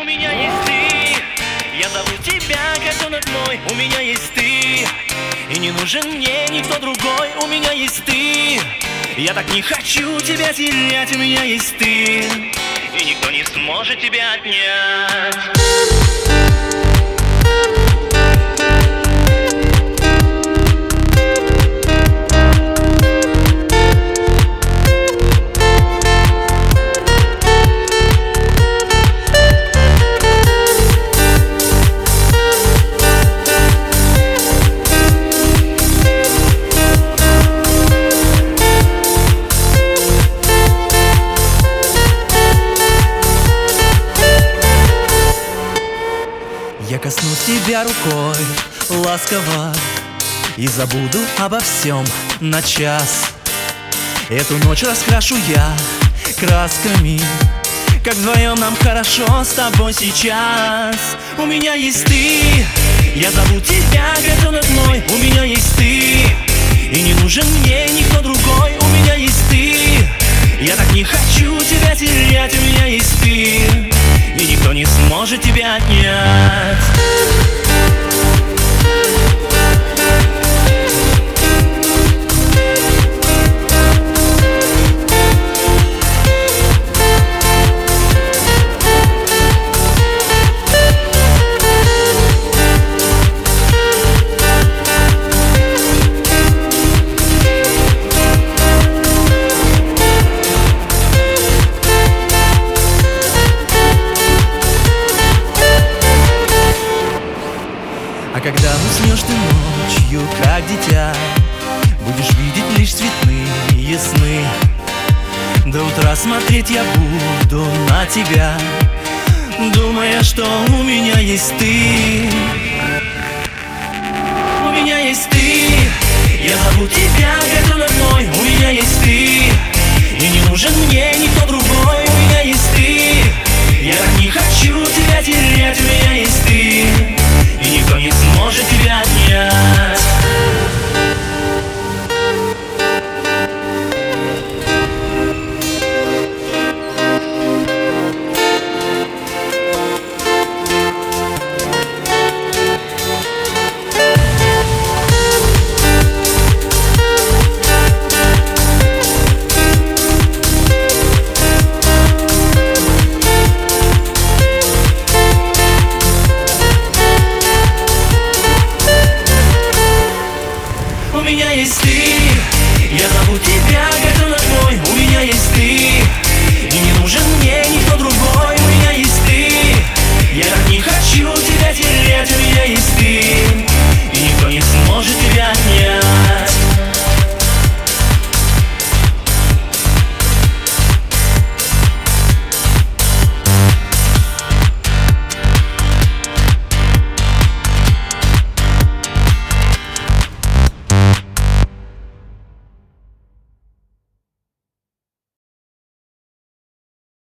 У меня есть ты, я зову тебя, котенок мой. У меня есть ты, и не нужен мне никто другой. У меня есть ты, я так не хочу тебя терять. У меня есть ты, и никто не сможет тебя отнять. Я коснусь тебя рукой ласково и забуду обо всем на час. Эту ночь раскрашу я красками, как вдвоем нам хорошо с тобой сейчас. У меня есть ты, я зову тебя, котенок мой. У меня есть ты, и не нужен мне никто другой. У меня есть ты, я так не хочу тебя терять. У меня есть ты, и никто не сможет тебя отнять. А когда уснешь ты ночью, как дитя, будешь видеть лишь цветные сны. До утра смотреть я буду на тебя, думая, что у меня есть ты. У меня есть ты, я зову тебя, котенок мой. У меня есть ты, и не нужен мне никто другой. У меня есть ты, я